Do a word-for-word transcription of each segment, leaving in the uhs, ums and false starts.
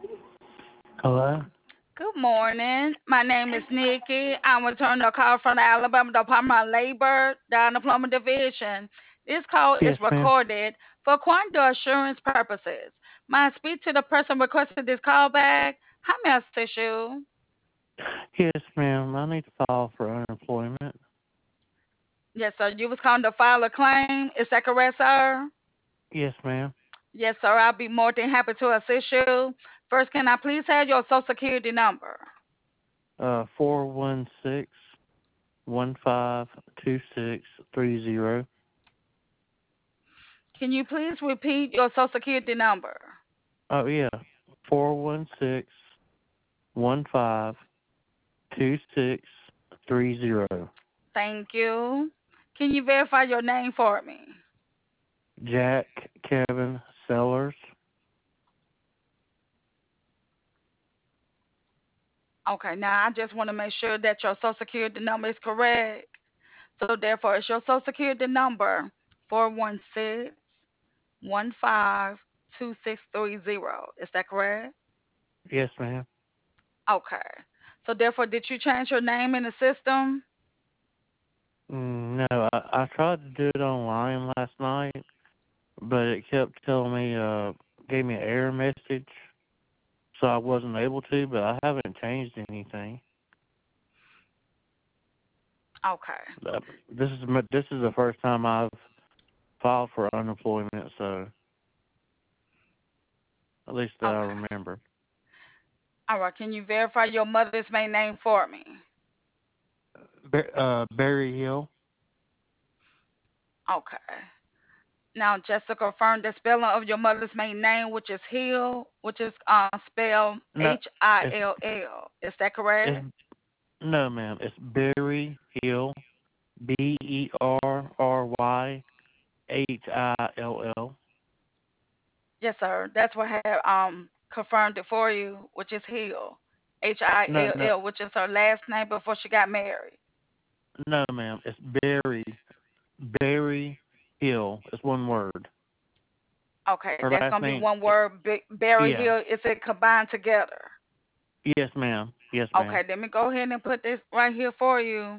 Hello? Good morning. My name is Nikki. I'm returning a call from the Alabama Department of Labor, the Unemployment Division. This call is Yes, ma'am. recorded for quality assurance purposes. May I speak to the person requesting this call back? How may I assist you? Yes, ma'am. I need to file for unemployment. Yes, sir. You was calling to file a claim. Is that correct, sir? Yes, ma'am. Yes, sir. I'll be more than happy to assist you. First, can I please have your social security number? Uh, four one six one five two six three zero. Can you please repeat your social security number? Oh yeah, four one six one five two six three zero. Thank you. Can you verify your name for me? Jack Kevin Sellers. Okay, now I just want to make sure that your social security number is correct. So therefore, it's your social security number four one six one five two six three zero. Is that correct? Yes, ma'am. Okay. So therefore, did you change your name in the system? Mm, no, I, I tried to do it online last night, but it kept telling me, uh, gave me an error message, so I wasn't able to. But I haven't changed anything. Okay. Uh, This is my- this is the first time I've filed for unemployment, so at least that I Okay. remember. All right. Can you verify your mother's main name for me? Ba- uh, Berry Hill. Okay. Now, just to confirm the spelling of your mother's main name, which is Hill, which is uh, spelled No, H I it's L L. Is that it's correct? no, ma'am. It's Berry Hill. B E R R Y H I L L. Yes, sir. That's what I have um confirmed it for you, which is Hill, H I No, L no, L, which is her last name before she got married. no, ma'am. It's Berry Berry Hill. It's one word. Okay, Her that's last gonna be name. one eh, word. B- Berry Yeah. Hill. Is it combined together? Yes, ma'am. Yes, ma'am. Okay, let me go ahead and put this right here for you.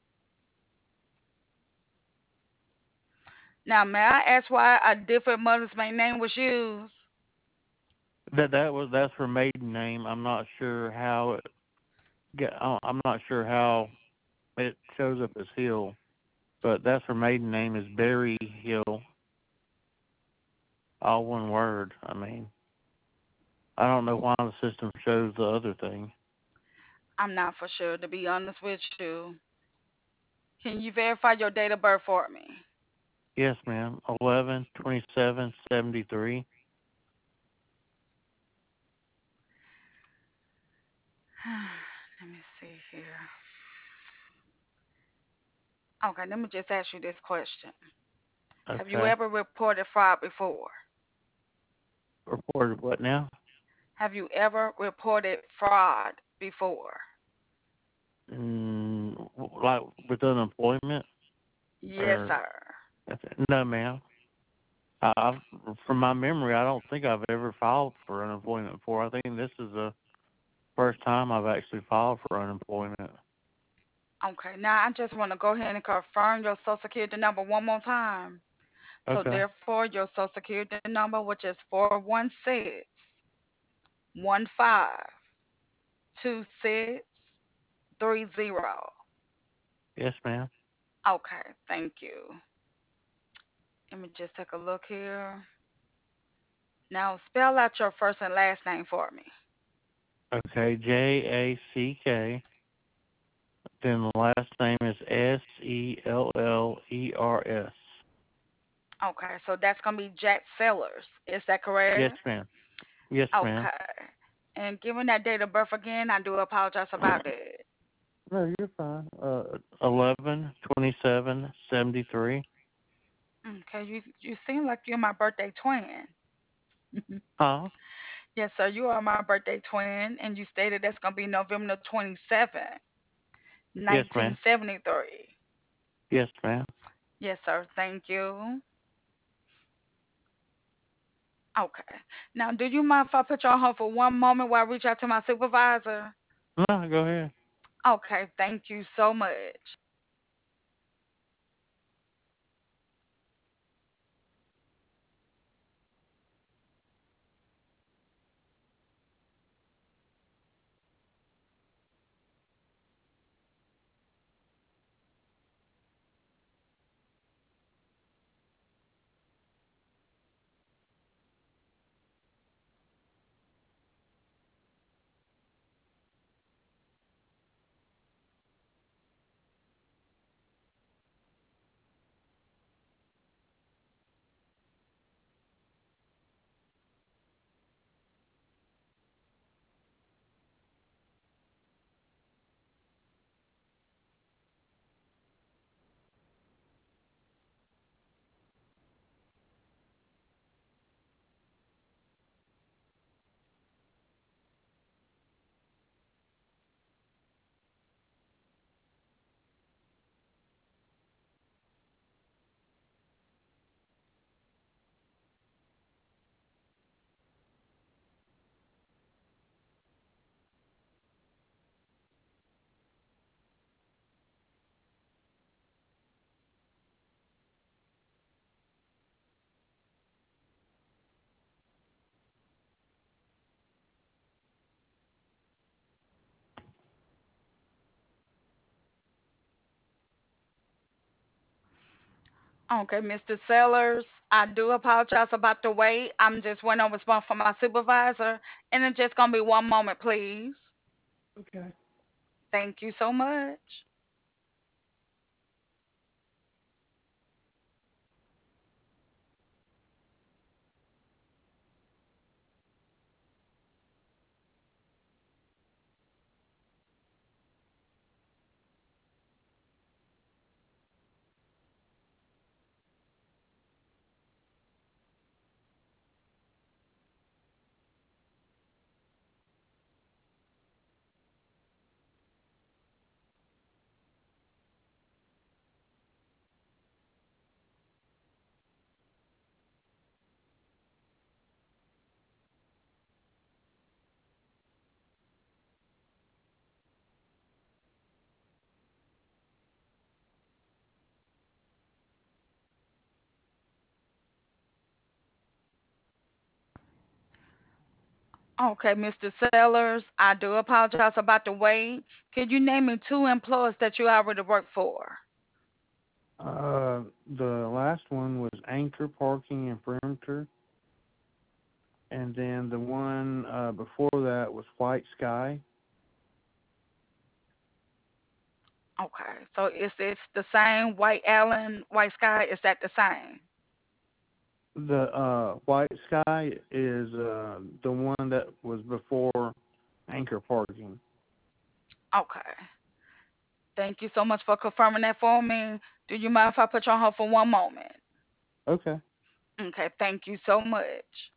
Now, may I ask why a different mother's main name was used? That that was that's her maiden name. I'm not sure how it get. uh, I'm not sure how it shows up as Hill, but that's her maiden name is Berry Hill. All one word. I mean, I don't know why the system shows the other thing. I'm not for sure, to be honest with you. Can you verify your date of birth for me? Yes, ma'am. Eleven twenty seven seventy three. Let me see here. Okay, let me just ask you this question. Have you Okay. ever reported fraud before? Reported what now? Have you ever reported fraud before? Mm, like with unemployment Yes, or sir. no, ma'am. I, I've, from my memory, I don't think I've ever filed for unemployment before. I think this is the first time I've actually filed for unemployment. Okay, now I just want to go ahead and confirm your social security number one more time. So Okay. therefore, your social security number, which is four one six one five two six three zero. Yes, ma'am. Okay, thank you. Let me just take a look here. Now spell out your first and last name for me. Okay. J A C K. Then the last name is S E L L E R S. Okay, so that's gonna be Jack Sellers. Is that Yes, correct? ma'am. Yes, ma'am. Okay. And given that date of birth again, I do apologize about that. No, you're fine. Uh, eleven twenty seven seventy three. Okay, you you seem like you're my birthday twin. Huh? Yes, sir, you are my birthday twin, and you stated that's gonna be November twenty-seventh, Yes, ma'am. nineteen seventy-three. Yes, ma'am. Yes, sir. Thank you. Okay. Now, do you mind if I put you on hold for one moment while I reach out to my supervisor? No, go ahead. Okay, thank you so much. Okay, mister Sellers, I do apologize about the wait. I'm just waiting on response from my supervisor, and it's just gonna be one moment, please. Okay. Thank you so much. Okay, mister Sellers, I do apologize about the wait. Could you name me two employers that you already work for? Uh, the last one was Anchor Parking and Perimeter, and then the one uh, before that was White Sky. Okay, so is this the same White Allen, White Sky? Is that the same? The uh, White Sky is uh, the one that was before Anchor Parking. Okay. Thank you so much for confirming that for me. Do you mind if I put you on hold for one moment? Okay. Okay, thank you so much.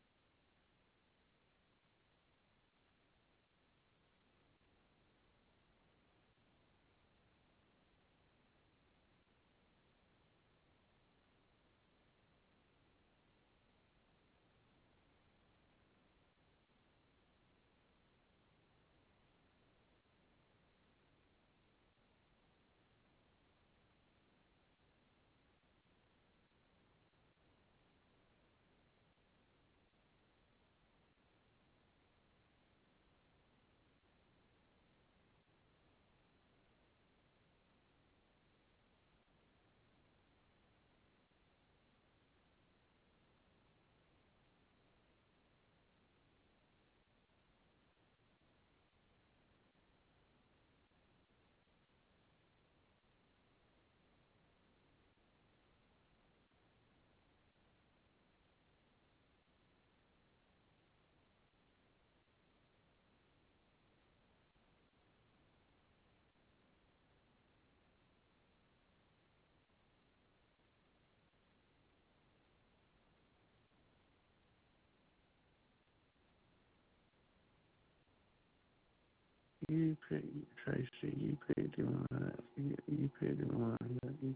You pick Tracy. You picked him. Uh, you, you picked him. Uh, you,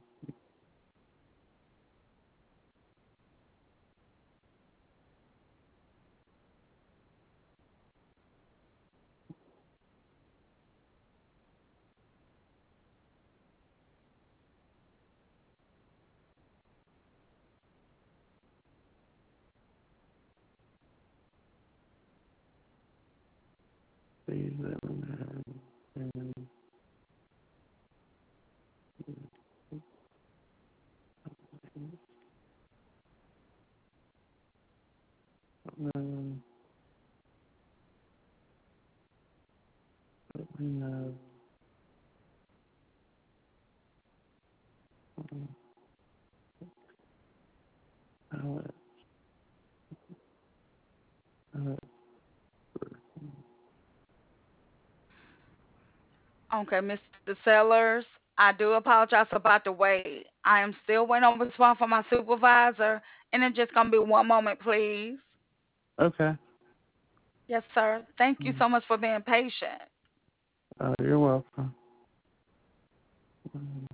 Please let me know. And, um, let me know. Um, how it, how it, Okay, Mister Sellers, I do apologize about the wait. I am still waiting on a response from my supervisor, and it's just gonna be one moment, please. okay. Yes, sir. Thank you Mm. so much for being patient. Uh, you're welcome. Mm.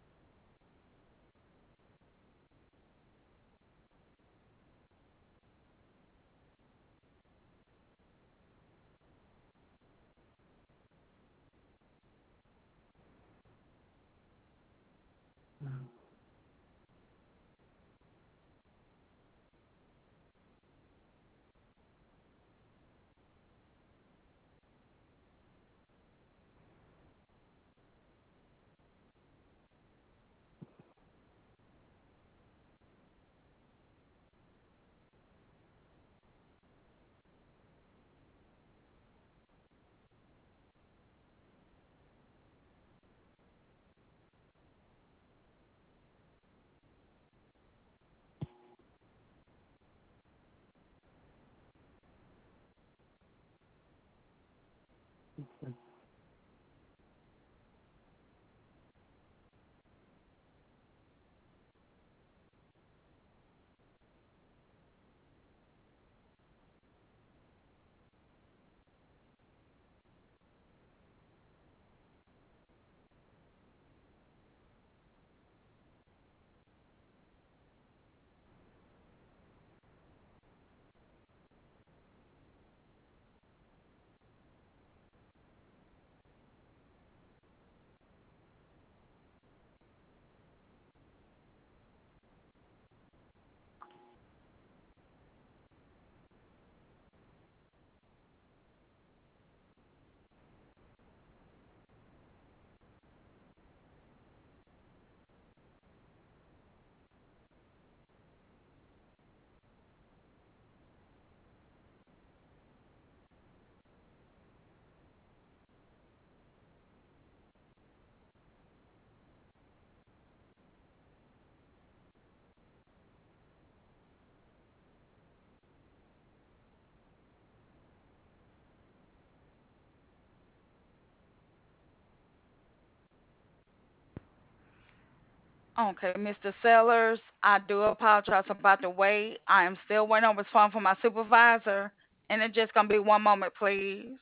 Okay, Mister Sellers, I do apologize about the wait. I am still waiting on a response from my supervisor, and it's just gonna be one moment, please.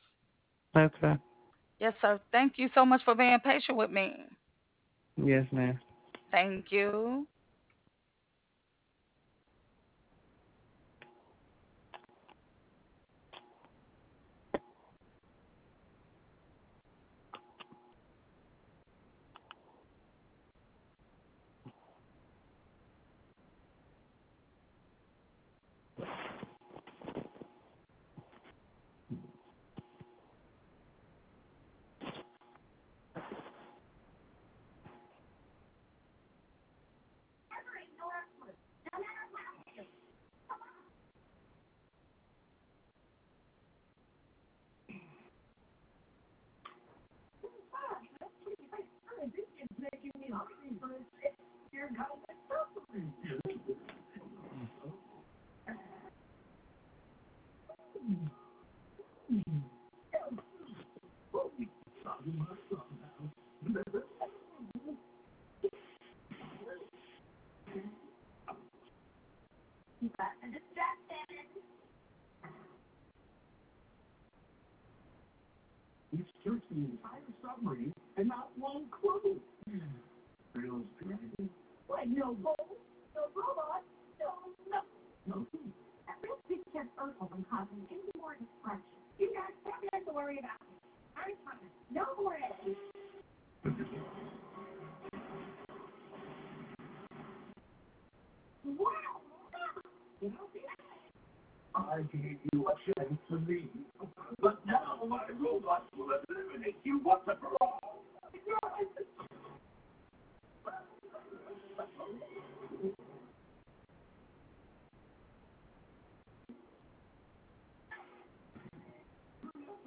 Okay. Yes, sir. Thank you so much for being patient with me. Yes, ma'am. Thank you.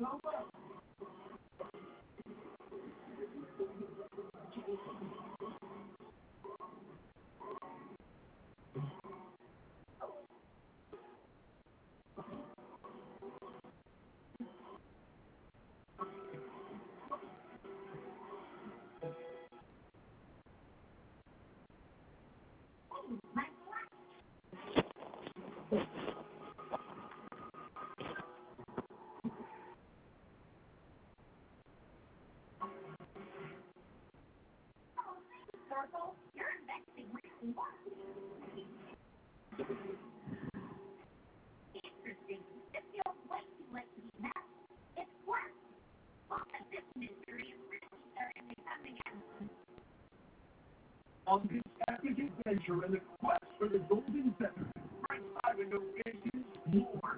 On this epic adventure in the quest for the Golden Feather, Prince Ivanhoe faces more.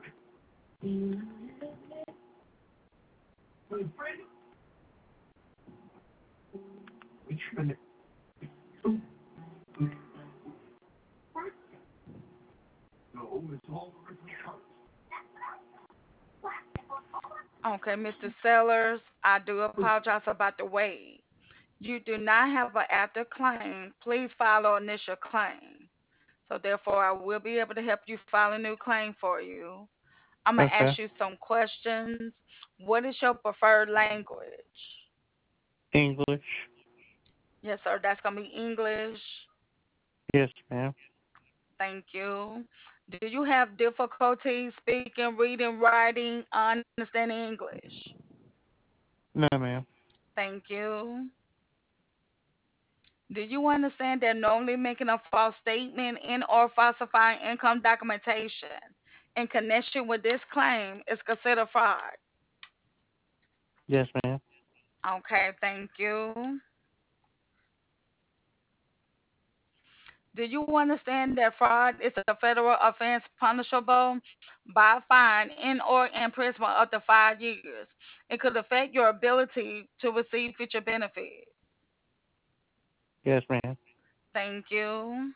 My friend, which minute? No, it's all over the house. Okay, Mister Sellers, I do apologize about the wait. You do not have an active claim. Please file an initial claim. So therefore, I will be able to help you file a new claim for you. I'm gonna Okay. ask you some questions. What is your preferred language? English. Yes, sir. That's gonna be English. Yes, ma'am. Thank you. Do you have difficulty speaking, reading, writing, understanding English? No, ma'am. Thank you. Do you understand that knowingly making a false statement in or falsifying income documentation in connection with this claim is considered fraud? Yes, ma'am. Okay, thank you. Do you understand that fraud is a federal offense punishable by fine and or imprisonment up to five years? It could affect your ability to receive future benefits. Yes, ma'am. Thank you.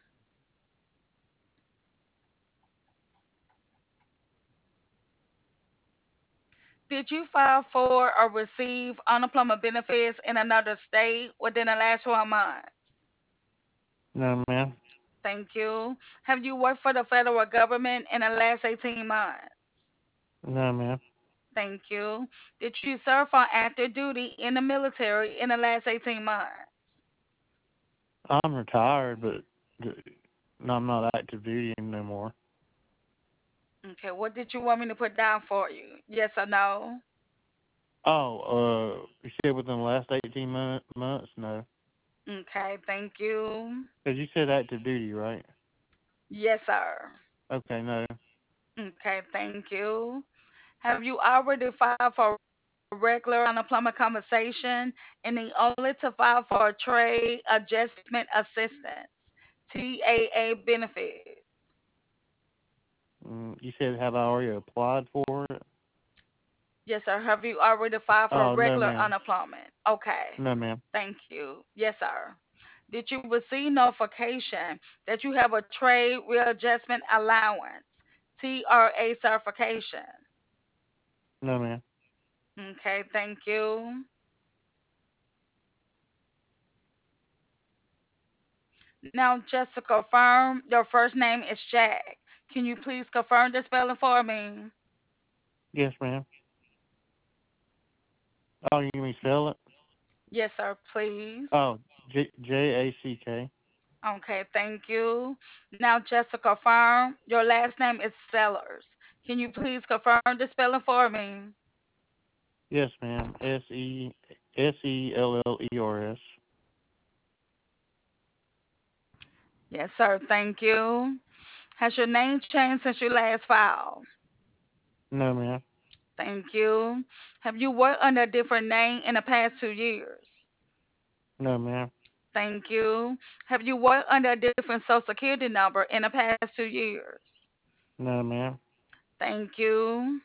Did you file for or receive unemployment benefits in another state within the last twelve months? No, ma'am. Thank you. Have you worked for the federal government in the last eighteen months? No, ma'am. Thank you. Did you serve on active duty in the military in the last eighteen months? I'm retired, but d- no, I'm not active duty no more. Okay, what did you want me to put down for you? Yes or no? Oh, uh, you said within the last eighteen month, months? No. Okay, thank you. Because you said active duty, right? Yes, sir. Okay, no. Okay, thank you. Have you already filed for regular unemployment compensation and the only to file for trade adjustment assistance, T A A benefits? Mm, you said have I already applied for it? Yes, sir. Have you already filed for Oh, no, regular ma'am. unemployment? Okay. No, ma'am. Thank you. Yes, sir. Did you receive notification that you have a trade readjustment allowance, T R A certification? No, ma'am. Okay, thank you. Now, just to confirm, your first name is Jack. Can you please confirm the spelling for me? Yes, ma'am. Oh, you mean spell it? Yes, sir, please. Oh, J J A C K. Okay, thank you. Now, just to confirm, your last name is Sellers. Can you please confirm the spelling for me? Yes, ma'am. S E S E L L E R S. Yes, sir, thank you. Has your name changed since you last filed? No, ma'am. Thank you. Have you worked under a different name in the past two years? No, ma'am. Thank you. Have you worked under a different social security number in the past two years? No, ma'am. Thank you.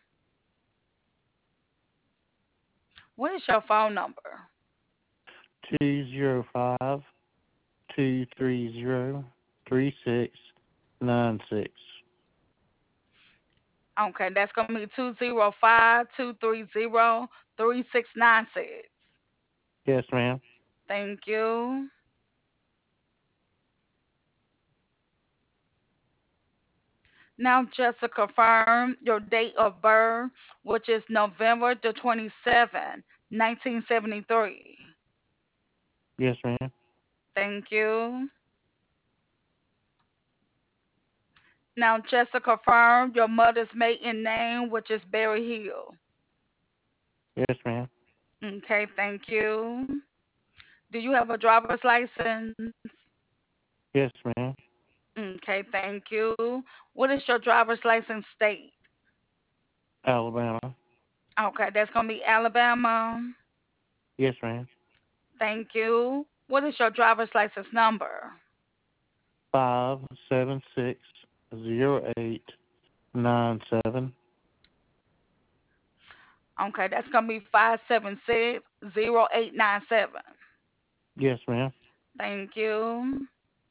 What is your phone number? Two zero five two three zero three six nine six. Okay, that's gonna be two zero five two three zero three six nine six. Yes, ma'am. Thank you. Now, just to confirm your date of birth, which is November the twenty-seventh, nineteen seventy-three. Yes, ma'am. Thank you. Now, just to confirm your mother's maiden name, which is Berry Hill. Yes, ma'am. Okay, thank you. Do you have a driver's license? Yes, ma'am. Okay, thank you. What is your driver's license state? Alabama. Okay, that's going to be Alabama. Yes, ma'am. Thank you. What is your driver's license number? Five seven six zero eight nine seven. Okay, that's going to be five seven six zero eight nine seven. Yes, ma'am. Thank you.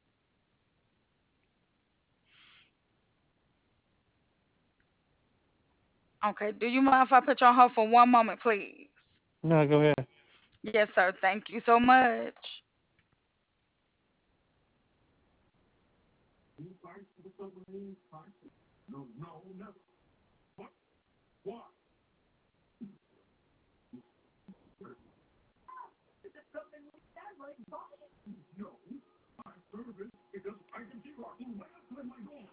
Okay, do you mind if I put you on hold for one moment, please? No, go ahead. Yes, sir. Thank you so much. You fight for the submarine? Fight. No, no, never. What? Why? Is it something we stand like body? No. My service because I can keep rocking last when my goal.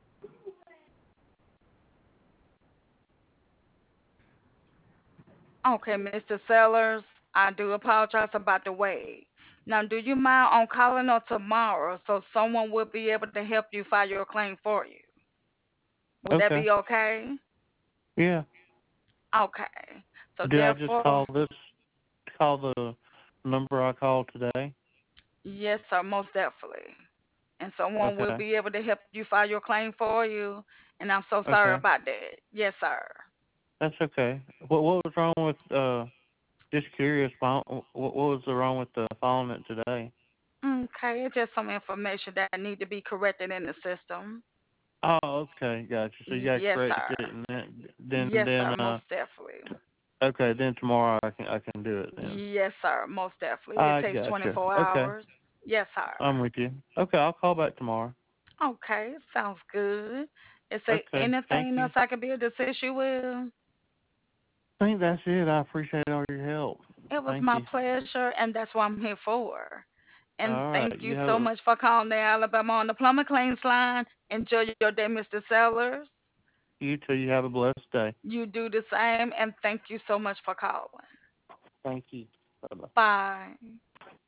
Okay, mister Sellers, I do apologize about the wait. Now, do you mind on calling on tomorrow so someone will be able to help you file your claim for you? Would that Okay. be okay? Yeah. Okay. So Do I just therefore, call this? Call the number I called today? yes, sir, most definitely. And someone will Okay. be able to help you file your claim for you. And I'm so sorry Okay. about that. Yes, sir. That's okay. What What was wrong with? Uh, just curious. What What was wrong with the phone it today? Okay, it's just some information that need to be corrected in the system. Oh, okay. Gotcha. So you got to Yes, correct sir. it, and then then Yes, then sir, uh. most definitely. Okay. Then tomorrow I can I can do it then. Yes, sir, most definitely. It I takes gotcha. twenty-four Okay. hours. Yes, sir. I'm with you. Okay. I'll call back tomorrow. Okay, sounds good. Is there Okay. Thank anything you. else I can be able to assist you with? I think that's it. I appreciate all your help. It was Thank my you. pleasure, and that's what I'm here for. And All right. thank You you have so a much for calling the Alabama on the Plumber Claims line. Enjoy your day, mister Sellers. you too. You have a blessed day. You do the same, and thank you so much for calling. Thank you. Bye bye. Bye.